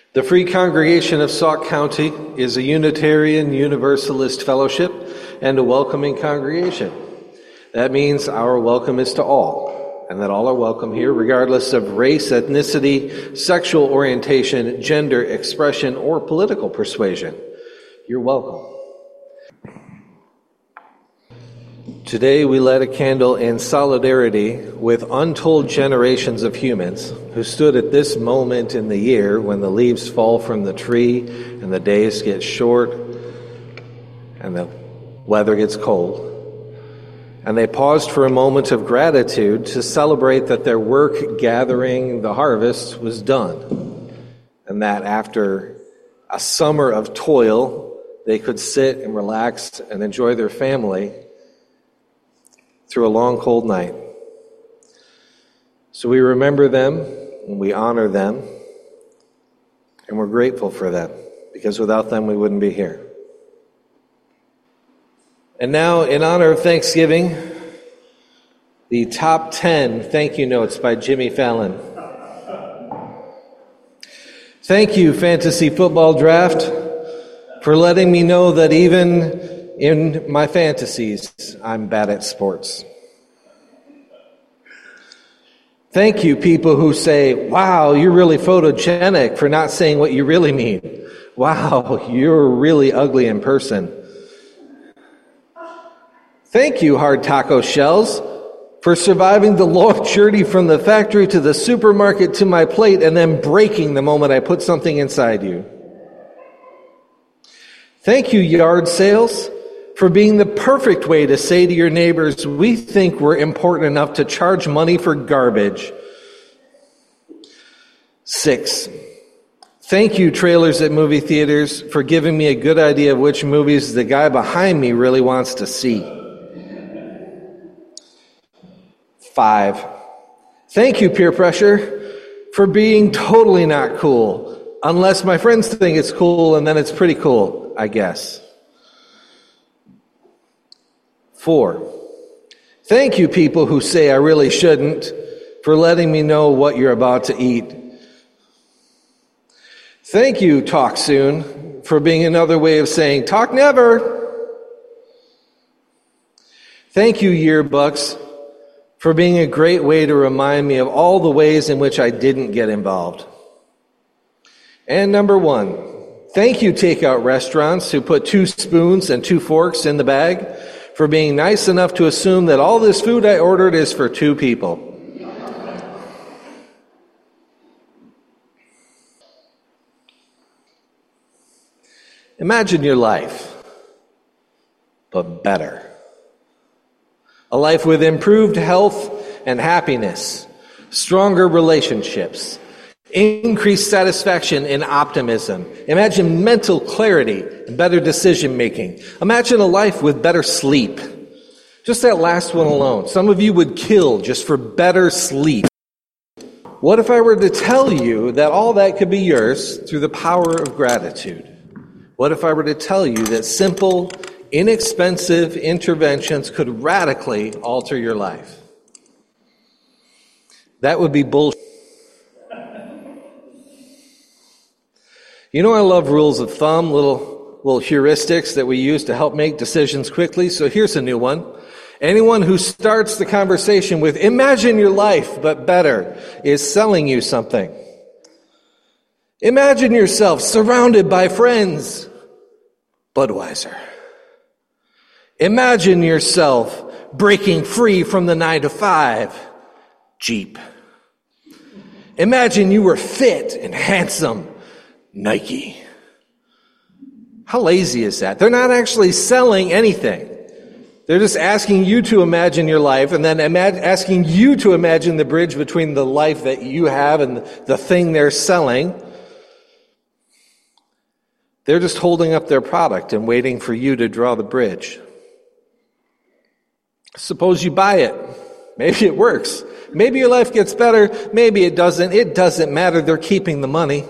The Free Congregation of Sauk County is a Unitarian Universalist fellowship and a welcoming congregation. That means our welcome is to all, and that all are welcome here, regardless of race, ethnicity, sexual orientation, gender expression, or political persuasion. You're welcome. Today we light a candle in solidarity with untold generations of humans who stood at this moment in the year when the leaves fall from the tree and the days get short and the weather gets cold. And they paused for a moment of gratitude to celebrate that their work gathering the harvest was done, and that after a summer of toil, they could sit and relax and enjoy their family through a long, cold night. So we remember them and we honor them, and we're grateful for them, because without them we wouldn't be here. And now, in honor of Thanksgiving, the top 10 thank you notes by Jimmy Fallon. Thank you, Fantasy Football Draft, for letting me know that even in my fantasies, I'm bad at sports. Thank you, people who say, wow, you're really photogenic, for not saying what you really mean. Wow, you're really ugly in person. Thank you, hard taco shells, for surviving the long journey from the factory to the supermarket to my plate and then breaking the moment I put something inside you. Thank you, yard sales, for being the perfect way to say to your neighbors, we think we're important enough to charge money for garbage. 6, thank you, trailers at movie theaters, for giving me a good idea of which movies the guy behind me really wants to see. 5, thank you, peer pressure, for being totally not cool, unless my friends think it's cool, and then it's pretty cool, I guess. 4, thank you, people who say I really shouldn't, for letting me know what you're about to eat. Thank you, Talk Soon, for being another way of saying talk never. Thank you, Yearbooks, for being a great way to remind me of all the ways in which I didn't get involved. And number 1, thank you, takeout restaurants who put 2 spoons and 2 forks in the bag, for being nice enough to assume that all this food I ordered is for 2 people. Imagine your life, but better. A life with improved health and happiness, stronger relationships, increased satisfaction and optimism. Imagine mental clarity and better decision making. Imagine a life with better sleep. Just that last one alone. Some of you would kill just for better sleep. What if I were to tell you that all that could be yours through the power of gratitude? What if I were to tell you that simple, inexpensive interventions could radically alter your life? That would be bullshit. You know, I love rules of thumb, little heuristics that we use to help make decisions quickly. So here's a new one. Anyone who starts the conversation with, imagine your life, but better, is selling you something. Imagine yourself surrounded by friends, Budweiser. Imagine yourself breaking free from the 9-to-5, Jeep. Imagine you were fit and handsome, Nike. How lazy is that? They're not actually selling anything. They're just asking you to imagine your life and then asking you to imagine the bridge between the life that you have and the thing they're selling. They're just holding up their product and waiting for you to draw the bridge. Suppose you buy it. Maybe it works. Maybe your life gets better. Maybe it doesn't. It doesn't matter. They're keeping the money.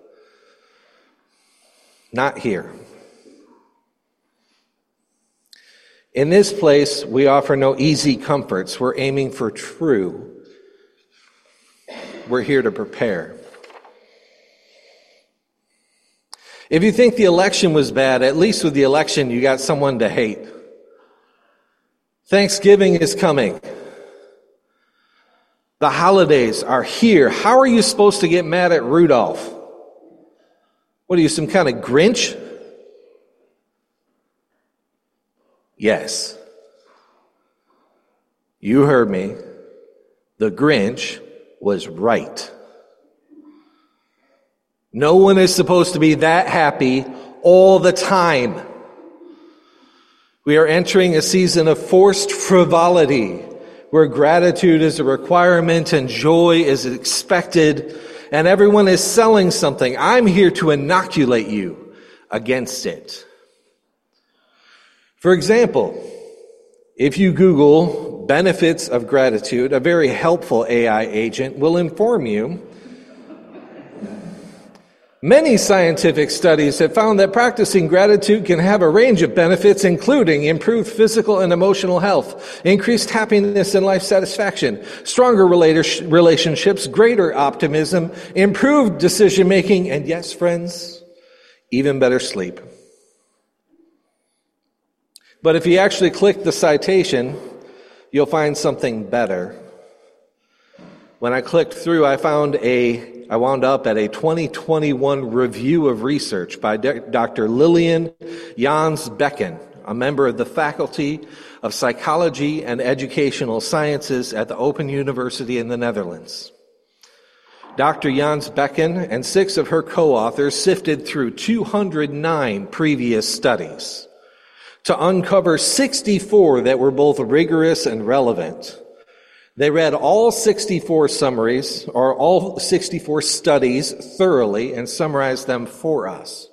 Not here. In this place, we offer no easy comforts. We're aiming for true. We're here to prepare. If you think the election was bad, at least with the election you got someone to hate. Thanksgiving is coming. The holidays are here. How are you supposed to get mad at Rudolph? What are you, some kind of Grinch? Yes. You heard me. The Grinch was right. No one is supposed to be that happy all the time. We are entering a season of forced frivolity, where gratitude is a requirement and joy is expected, and everyone is selling something. I'm here to inoculate you against it. For example, if you Google benefits of gratitude, a very helpful AI agent will inform you many scientific studies have found that practicing gratitude can have a range of benefits, including improved physical and emotional health, increased happiness and life satisfaction, stronger relationships, greater optimism, improved decision-making, and yes, friends, even better sleep. But if you actually click the citation, you'll find something better. When I clicked through, I wound up at a 2021 review of research by Dr. Lilian Jans Bekken, a member of the Faculty of Psychology and Educational Sciences at the Open University in the Netherlands. Dr. Jans Bekken and 6 of her co-authors sifted through 209 previous studies to uncover 64 that were both rigorous and relevant. They read all 64 summaries, or all 64 studies thoroughly, and summarized them for us.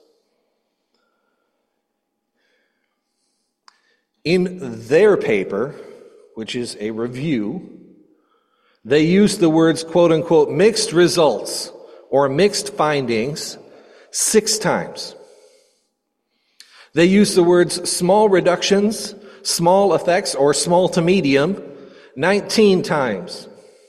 In their paper, which is a review, they used the words, quote unquote, mixed results or mixed findings 6 times. They used the words small reductions, small effects, or small to medium 19 times.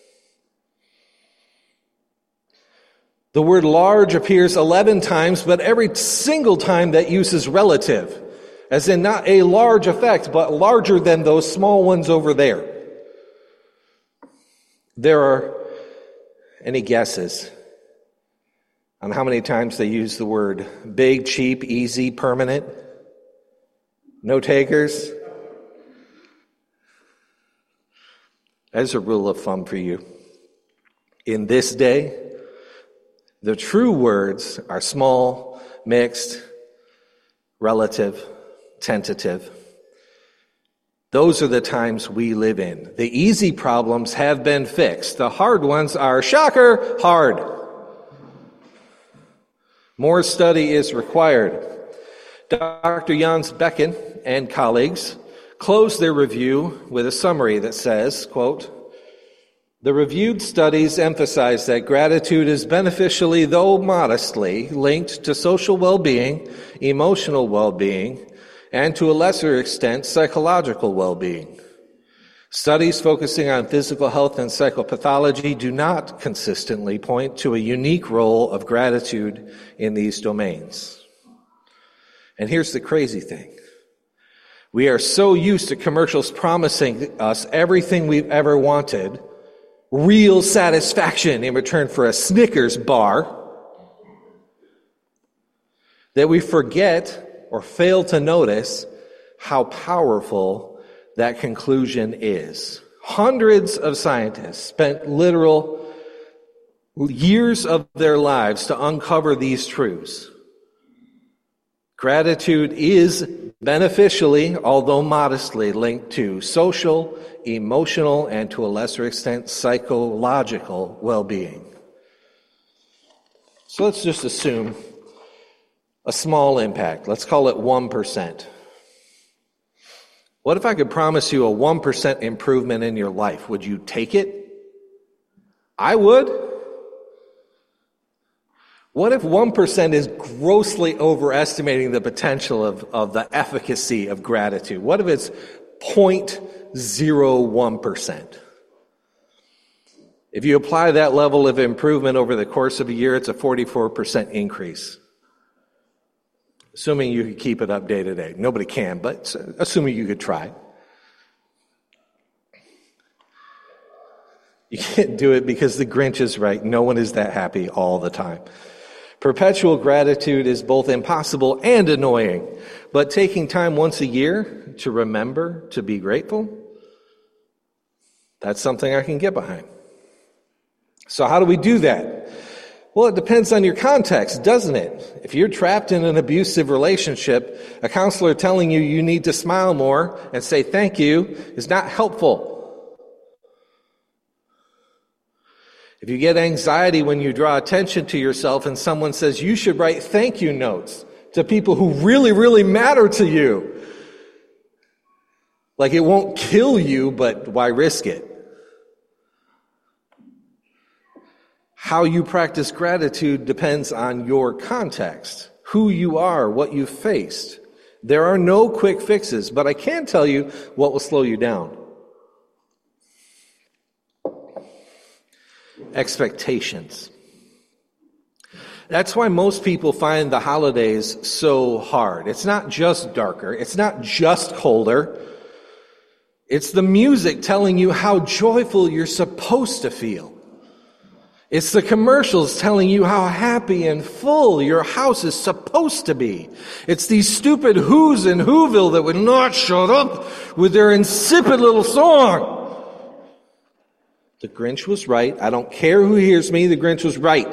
The word large appears 11 times, but every single time that use is relative, as in not a large effect, but larger than those small ones over there. There are any guesses on how many times they use the word big, cheap, easy, permanent? No takers? As a rule of thumb for you, in this day, the true words are small, mixed, relative, tentative. Those are the times we live in. The easy problems have been fixed. The hard ones are, shocker, hard. More study is required. Dr. Jans Bekken and colleagues close their review with a summary that says, quote, the reviewed studies emphasize that gratitude is beneficially, though modestly, linked to social well-being, emotional well-being, and to a lesser extent, psychological well-being. Studies focusing on physical health and psychopathology do not consistently point to a unique role of gratitude in these domains. And here's the crazy thing. We are so used to commercials promising us everything we've ever wanted, real satisfaction in return for a Snickers bar, that we forget or fail to notice how powerful that conclusion is. Hundreds of scientists spent literal years of their lives to uncover these truths. Gratitude is beneficially, although modestly, linked to social, emotional, and to a lesser extent, psychological well-being. So let's just assume a small impact. Let's call it 1%. What if I could promise you a 1% improvement in your life? Would you take it? I would. What if 1% is grossly overestimating the potential of the efficacy of gratitude? What if it's 0.01%? If you apply that level of improvement over the course of a year, it's a 44% increase. Assuming you could keep it up day to day. Nobody can, but assuming you could try. You can't do it because the Grinch is right. No one is that happy all the time. Perpetual gratitude is both impossible and annoying, but taking time once a year to remember to be grateful, that's something I can get behind. So how do we do that? Well, it depends on your context, doesn't it? If you're trapped in an abusive relationship, a counselor telling you need to smile more and say thank you is not helpful. If you get anxiety when you draw attention to yourself and someone says you should write thank you notes to people who really, really matter to you, like it won't kill you, but why risk it? How you practice gratitude depends on your context, who you are, what you faced. There are no quick fixes, but I can tell you what will slow you down. Expectations. That's why most people find the holidays so hard. It's not just darker. It's not just colder. It's the music telling you how joyful you're supposed to feel. It's the commercials telling you how happy and full your house is supposed to be. It's these stupid Who's in Whoville that would not shut up with their insipid little song. The Grinch was right. I don't care who hears me, the Grinch was right.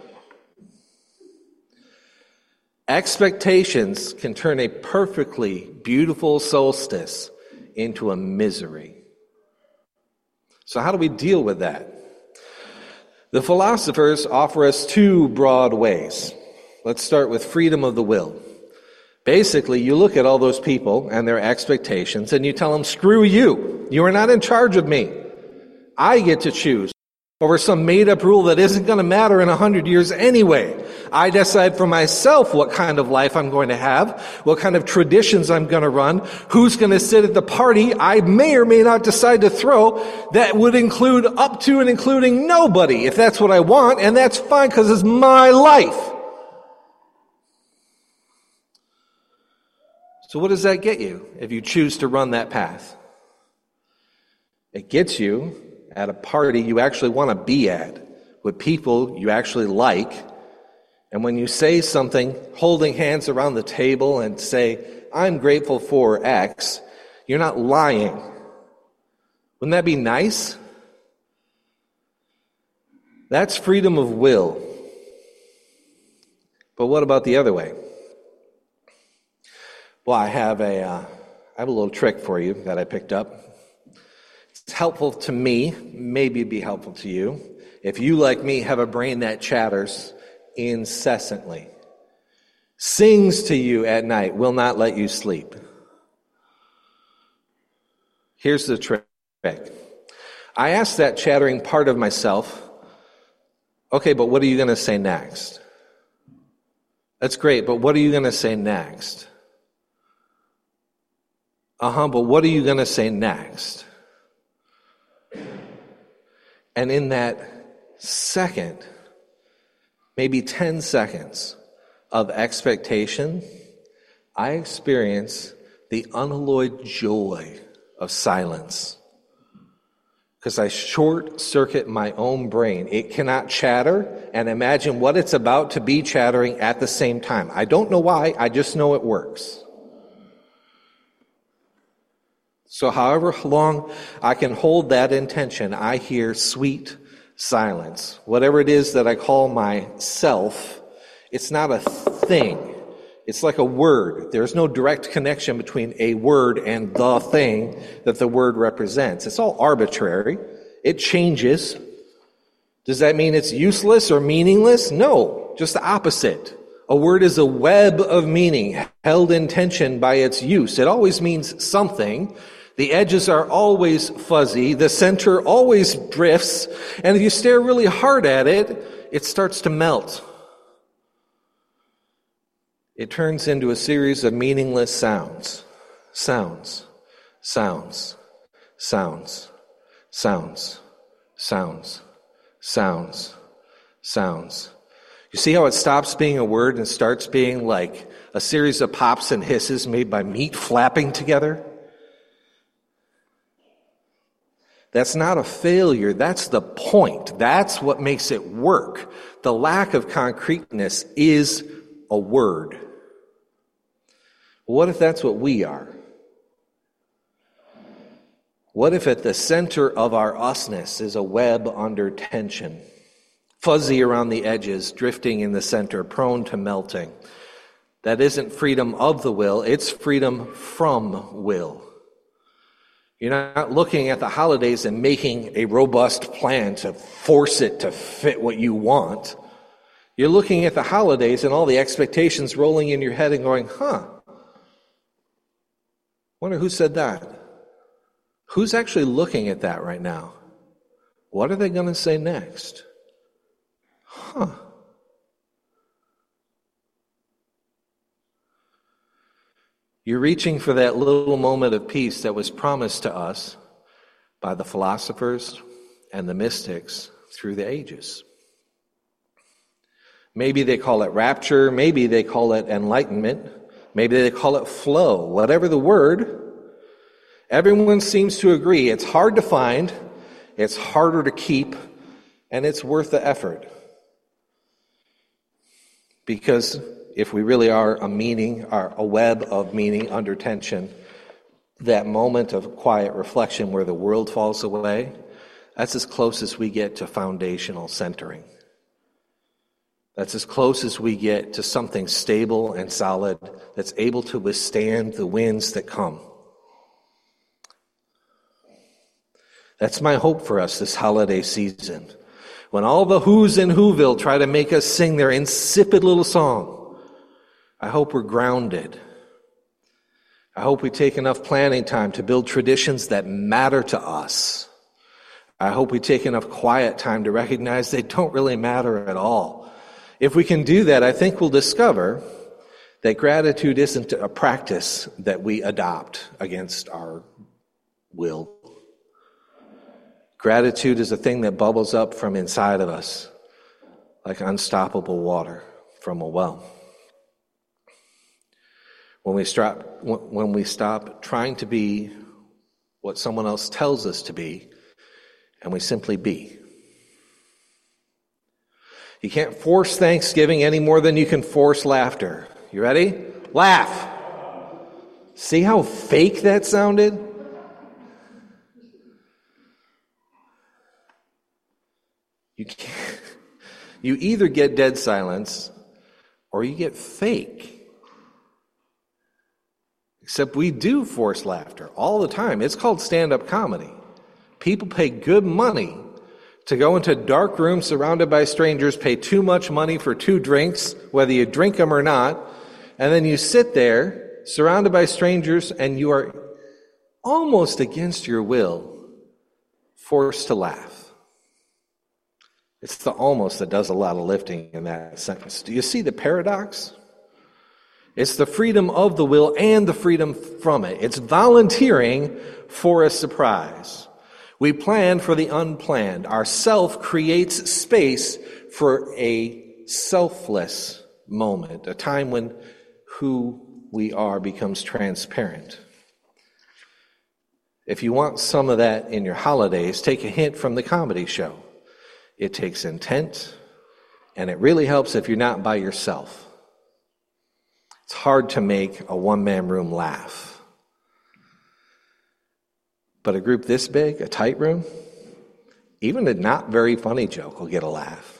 Expectations can turn a perfectly beautiful solstice into a misery. So how do we deal with that? The philosophers offer us two broad ways. Let's start with freedom of the will. Basically, you look at all those people and their expectations and you tell them, screw you. You are not in charge of me. I get to choose over some made-up rule that isn't going to matter in 100 years anyway. I decide for myself what kind of life I'm going to have, what kind of traditions I'm going to run, who's going to sit at the party I may or may not decide to throw that would include up to and including nobody, if that's what I want, and that's fine because it's my life. So what does that get you if you choose to run that path? It gets you at a party you actually want to be at, with people you actually like, and when you say something, holding hands around the table and say, I'm grateful for X, you're not lying. Wouldn't that be nice? That's freedom of will. But what about the other way? Well, I have a little trick for you that I picked up. It's helpful to me, maybe it'd be helpful to you, if you, like me, have a brain that chatters incessantly, sings to you at night, will not let you sleep. Here's the trick. I ask that chattering part of myself, okay, but what are you going to say next? That's great, but what are you going to say next? But what are you going to say next? And in that second, maybe 10 seconds of expectation, I experience the unalloyed joy of silence. Because I short circuit my own brain. It cannot chatter and imagine what it's about to be chattering at the same time. I don't know why, I just know it works. So however long I can hold that intention, I hear sweet silence. Whatever it is that I call myself, it's not a thing. It's like a word. There's no direct connection between a word and the thing that the word represents. It's all arbitrary. It changes. Does that mean it's useless or meaningless? No, just the opposite. A word is a web of meaning held in tension by its use. It always means something. The edges are always fuzzy. The center always drifts. And if you stare really hard at it, it starts to melt. It turns into a series of meaningless sounds. Sounds. Sounds. Sounds. Sounds. Sounds. Sounds. Sounds. You see how it stops being a word and starts being like a series of pops and hisses made by meat flapping together. That's not a failure. That's the point. That's what makes it work. The lack of concreteness is a word. What if that's what we are? What if at the center of our usness is a web under tension, fuzzy around the edges, drifting in the center, prone to melting? That isn't freedom of the will, it's freedom from will. You're not looking at the holidays and making a robust plan to force it to fit what you want. You're looking at the holidays and all the expectations rolling in your head and going, wonder who said that? Who's actually looking at that right now? What are they going to say next? You're reaching for that little moment of peace that was promised to us by the philosophers and the mystics through the ages. Maybe they call it rapture, maybe they call it enlightenment, maybe they call it flow, whatever the word. Everyone seems to agree it's hard to find, it's harder to keep, and it's worth the effort. Because if we really are a web of meaning under tension, that moment of quiet reflection where the world falls away, that's as close as we get to foundational centering. That's as close as we get to something stable and solid that's able to withstand the winds that come. That's my hope for us this holiday season. When all the who's in Whoville try to make us sing their insipid little song, I hope we're grounded. I hope we take enough planning time to build traditions that matter to us. I hope we take enough quiet time to recognize they don't really matter at all. If we can do that, I think we'll discover that gratitude isn't a practice that we adopt against our will. Gratitude is a thing that bubbles up from inside of us like unstoppable water from a well. When we stop trying to be what someone else tells us to be, and we simply be. You can't force Thanksgiving any more than you can force laughter. You ready? Laugh. See how fake that sounded? You either get dead silence or you get fake. Except we do force laughter all the time. It's called stand-up comedy. People pay good money to go into dark rooms surrounded by strangers, pay too much money for 2 drinks, whether you drink them or not, and then you sit there surrounded by strangers and you are almost against your will forced to laugh. It's the almost that does a lot of lifting in that sentence. Do you see the paradox? It's the freedom of the will and the freedom from it. It's volunteering for a surprise. We plan for the unplanned. Our self creates space for a selfless moment, a time when who we are becomes transparent. If you want some of that in your holidays, take a hint from the comedy show. It takes intent, and it really helps if you're not by yourself. It's hard to make a one-man room laugh. But a group this big, a tight room, even a not very funny joke will get a laugh.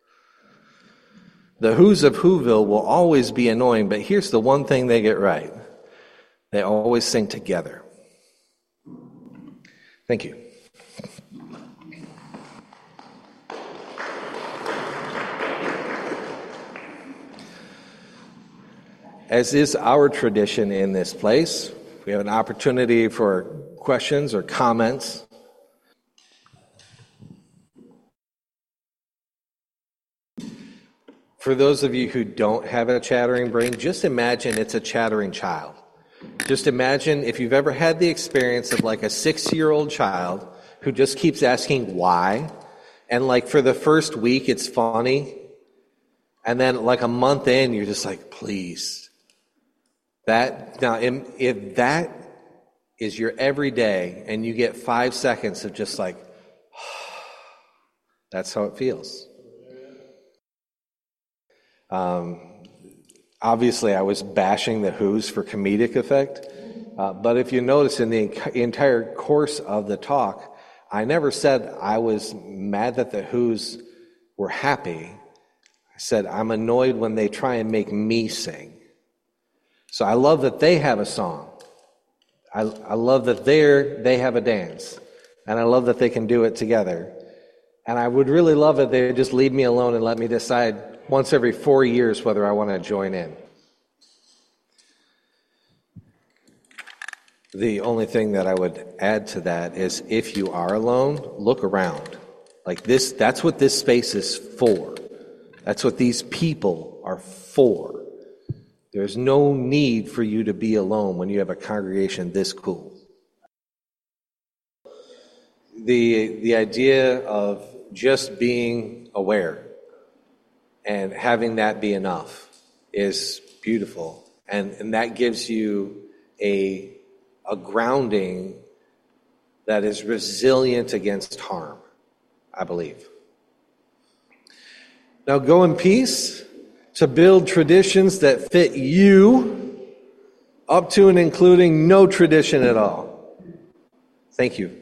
The Who's of Whoville will always be annoying, but here's the one thing they get right. They always sing together. Thank you. As is our tradition in this place, we have an opportunity for questions or comments. For those of you who don't have a chattering brain, just imagine it's a chattering child. Just imagine if you've ever had the experience of like a 6-year-old child who just keeps asking why, and like for the first week it's funny, and then like a month in you're just like, please, If that is your everyday and you get 5 seconds of just like, that's how it feels. Obviously, I was bashing the Who's for comedic effect, but if you notice in the entire course of the talk, I never said I was mad that the Who's were happy. I said I'm annoyed when they try and make me sing. So I love that they have a song. I love that they have a dance, and I love that they can do it together. And I would really love it if they would just leave me alone and let me decide once every 4 years whether I want to join in. The only thing that I would add to that is if you are alone, look around. Like this, that's what this space is for. That's what these people are for. There's no need for you to be alone when you have a congregation this cool. The idea of just being aware and having that be enough is beautiful. And that gives you a grounding that is resilient against harm, I believe. Now go in peace to build traditions that fit you, up to and including no tradition at all. Thank you.